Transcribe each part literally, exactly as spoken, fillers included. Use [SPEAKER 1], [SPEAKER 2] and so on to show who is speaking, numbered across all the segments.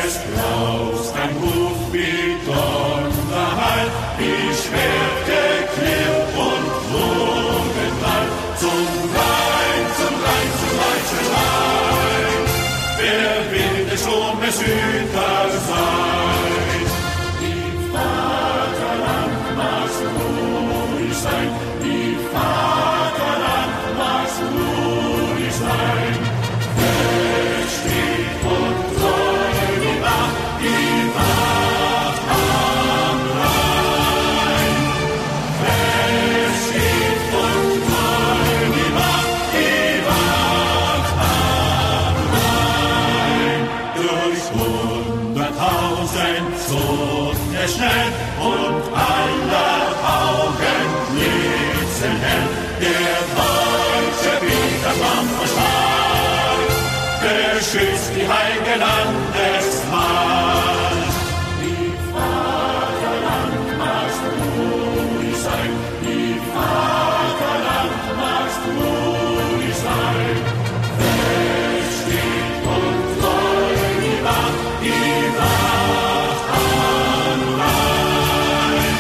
[SPEAKER 1] Es braust ein Ruf wie Donnerhall, wie Schwertgeklirr und Wogenball. Zum Rhein, zum Rhein, zum deutschen Rhein, wer will der Sturm es Hüter sein? Die Vaterlandmarsch ruhig sein, die Vaterland mag ruhig sein. Fest steht und treu die Wacht, die Wacht am Rhein. Fest steht und treu die Wacht, die Wacht am Rhein. Durch hunderttausend zog er schnell und aller Augen blitzen hell. Der deutsche Petersmann von Stahl beschützt die heilige Landesmacht. Die Vaterlandmarsch ruhig sein, die Vaterlandmarsch ruhig sein. Fest steht und treu die Wacht, die Wacht am Rhein.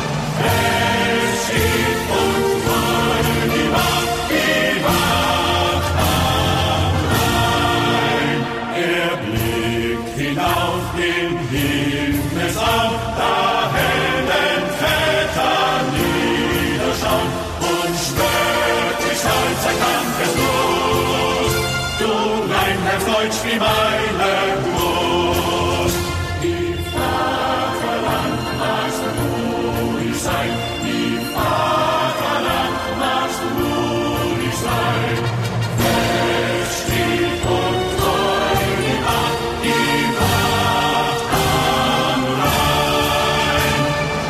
[SPEAKER 1] Fest steht und treu die Wacht, die Wacht am Rhein. Er blickt hinauf den Himmelsraum, da hellen Väter niederschauen und schwört sich stolz ein Kampfeslos. Du Rheinland Deutsch wie meine Groß. Die Vaterlandmarsch ruhig sein, die Vaterlandmarsch ruhig sein. Fest steht und treu die Wacht, die Wacht am Rhein.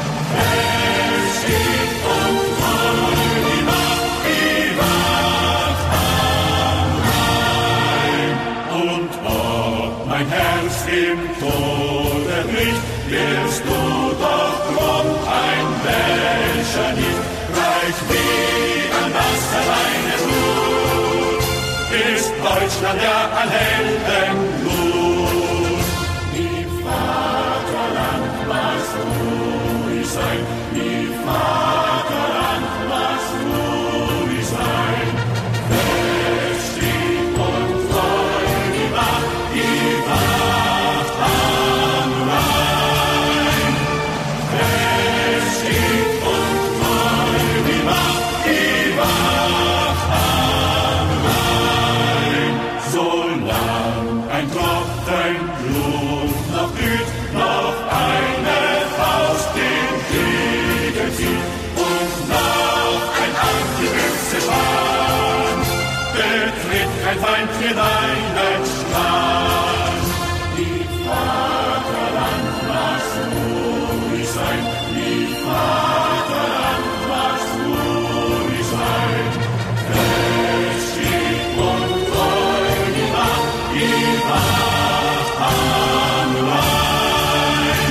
[SPEAKER 1] Fest steht und treu die Wacht, die Wacht am Rhein. Und ob mein Herz im Tode bricht, wirst du doch drum ein welcher nicht. Reich wie an das alleine Blut, ist Deutschland ja an Heldenblut. Die Vaterlandmarsch ruhig sein, die Vaterlandmarsch ruhig sein. Fest steht und treu die Wacht, die Wacht am Rhein. Fest steht und treu die Wacht, die Wacht am Rhein. Solang ein Tropfen Blut noch glüht, noch eine Faust den Krieg zieht und noch ein abgestürzter Schwan, betritt kein Feind mehr deinen Strand. Die Vaterlandmarsch ruhig sein, die Vaterlandmarsch ruhig sein. Fest steht und treu die Wacht, die Wacht am Rhein.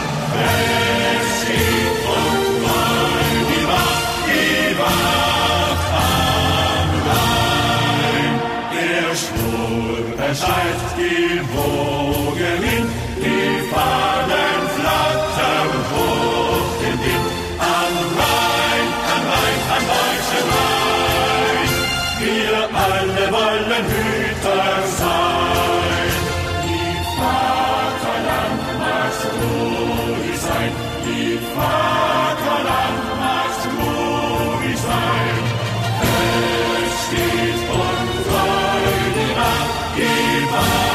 [SPEAKER 1] Fest steht und treu die Wacht, die Wacht am Rhein. Der Sturm erscheint die Wogen hin, die Fahnen flattern hoch den Wind. Am Rhein, am Rhein, am deutschen Rhein, wir alle wollen Hüter sein. Die Vaterlandmarsch ruhig sein, die Vaterlandmarsch ruhig sein. Fest steht und treu die Wacht, die Wacht